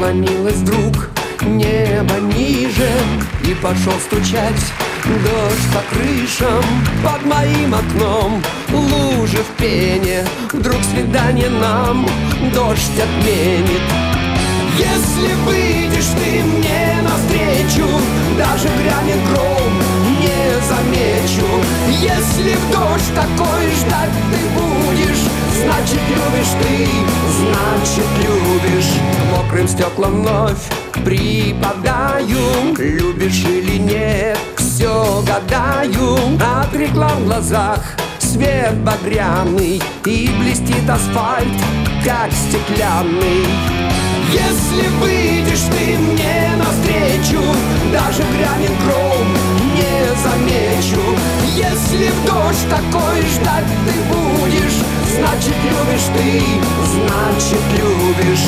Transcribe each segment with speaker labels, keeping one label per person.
Speaker 1: Наклонилось вдруг небо ниже, и пошел стучать дождь по крышам. Под моим окном лужи в пене, вдруг свидание нам дождь отменит. Если выйдешь ты мне навстречу, даже грянет гром, не замечу. Если в дождь такой ждать ты будешь, значит любишь ты, значит любишь. К мокрым стеклам вновь припадаю, любишь или нет, все гадаю. От реклам в глазах свет багряный, и блестит асфальт, как стеклянный. Если выйдешь ты мне навстречу, даже грянет гром, не замечу. Если в дождь такой ждать ты будешь, значит любишь ты, значит любишь.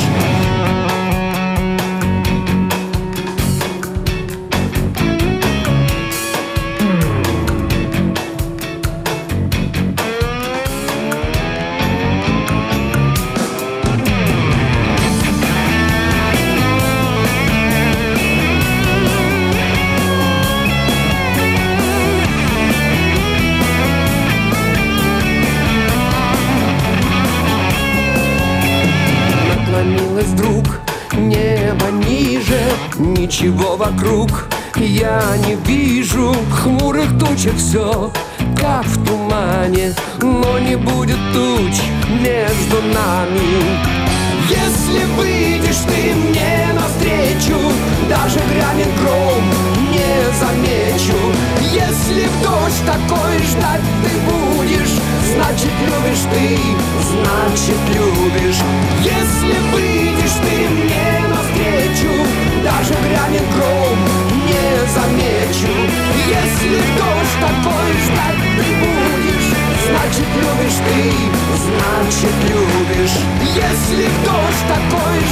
Speaker 1: Наклонилось вдруг небо ниже, ничего вокруг я не вижу. В хмурых тучах все, как в тумане, но не будет туч между нами. Если выйдешь ты мне навстречу, даже грянет гром, не замечу. Если в дождь такой ждать ты будешь, значит любишь ты, значит любишь. Если выйдешь ты мне навстречу, даже грянет гром, не замечу. Если в дождь такой ждать ты будешь, значит любишь ты, значит любишь. Если в дождь такой